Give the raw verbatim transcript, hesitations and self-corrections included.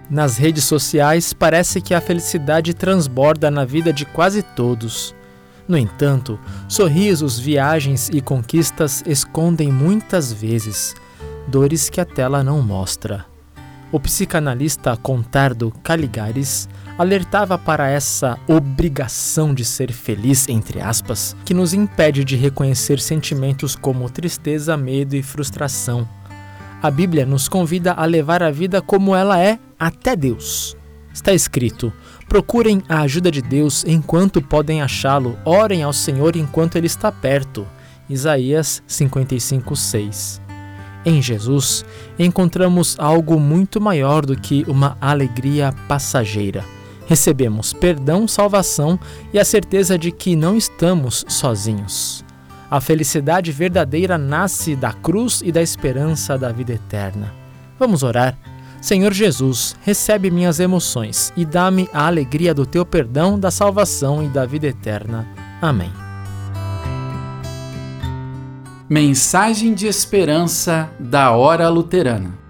Nas redes sociais, parece que a felicidade transborda na vida de quase todos. No entanto, sorrisos, viagens e conquistas escondem muitas vezes dores que a tela não mostra. O psicanalista Contardo Caligares alertava para essa obrigação de ser feliz, entre aspas, que nos impede de reconhecer sentimentos como tristeza, medo e frustração. A Bíblia nos convida a levar a vida como ela é até Deus. Está escrito: procurem a ajuda de Deus enquanto podem achá-lo, orem ao Senhor enquanto Ele está perto. Isaías cinquenta e cinco, seis. Em Jesus, encontramos algo muito maior do que uma alegria passageira. Recebemos perdão, salvação e a certeza de que não estamos sozinhos. A felicidade verdadeira nasce da cruz e da esperança da vida eterna. Vamos orar. Senhor Jesus, recebe minhas emoções e dá-me a alegria do teu perdão, da salvação e da vida eterna. Amém. Mensagem de esperança da Hora Luterana.